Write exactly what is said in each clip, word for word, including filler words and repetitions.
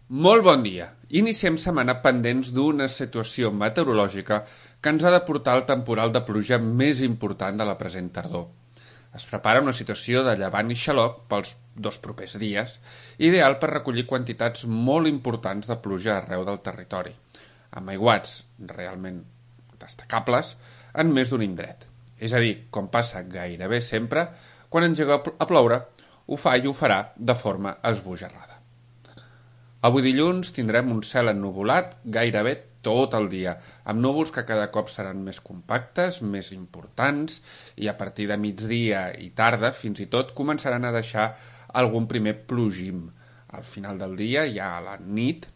Molt bon dia. Iniciem setmana pendents d'una situació meteorològica que ens ha de portar al temporal de pluja més important de la present tardor. Es prepara una situació de llevant i xaloc pels dos propers dies, ideal per recollir quantitats molt importants de pluja arreu del territori, amb aiguats realment destacables en més d'un indret. És a dir, com passa gairebé sempre, quan engega a ploure, ho fa i ho farà de forma esbojarrada. Avui dilluns tindrem un cel ennuvolat gairebé tot el dia, amb núvols que cada cop seran més compactes, més importants, i a partir de migdia i tarda, fins i tot, començaran a deixar algun primer plogim. Al final del dia, ja a la nit,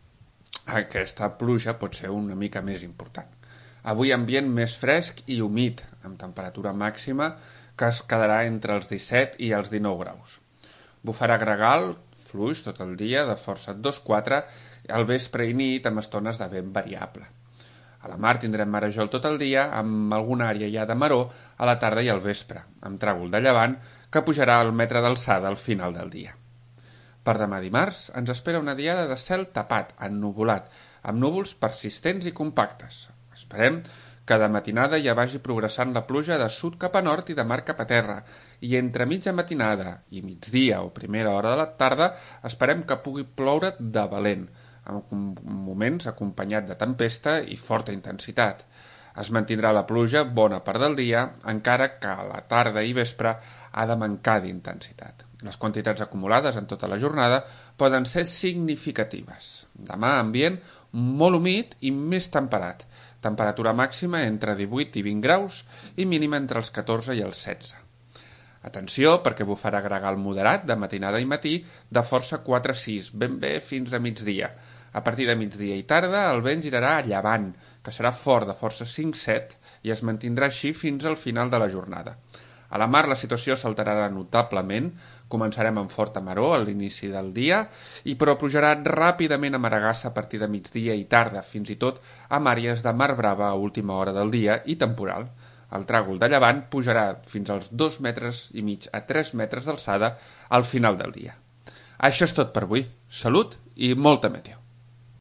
aquesta pluja pot ser una mica més important. Avui ambient més fresc i humit, amb temperatura màxima que es quedarà entre els disset i els dinou graus. Bufarà gregal, fluix tot el dia, de força dos quatre, al vespre i nit amb estones de vent variable. A la mar tindrem marejol tot el dia, amb alguna àrea ja de maró a la tarda i al vespre, amb tràgol de llevant que pujarà al metre d'alçada al final del dia. Per demà dimarts ens espera una diada de cel tapat, ennuvolat, amb núvols persistents i compactes. Esperem que de matinada ja vagi progressant la pluja de sud cap a nord i de mar cap a terra, i entre mitja matinada i migdia o primera hora de la tarda esperem que pugui ploure de valent, en moments acompanyat de tempesta i forta intensitat. Es mantindrà la pluja bona part del dia, encara que a la tarda i vespre ha de mancar d'intensitat. Les quantitats acumulades en tota la jornada poden ser significatives. Demà ambient molt humit i més temperat, temperatura màxima entre divuit i vint graus i mínima entre els catorze i els setze. Atenció, perquè bufarà gregal moderat de matinada i matí de força quatre sis, ben bé fins a migdia. A partir de migdia i tarda el vent girarà a llevant, que serà fort de força cinc set i es mantindrà així fins al final de la jornada. A la mar la situació s'alterarà notablement, començarem amb forta maró a l'inici del dia, i però pujarà ràpidament a maregassa a partir de migdia i tarda, fins i tot amb àrees de mar brava a última hora del dia i temporal. El tràgol de llevant pujarà fins als dos metres i mig a tres metres d'alçada al final del dia. Això és tot per avui. Salut i molta meteo.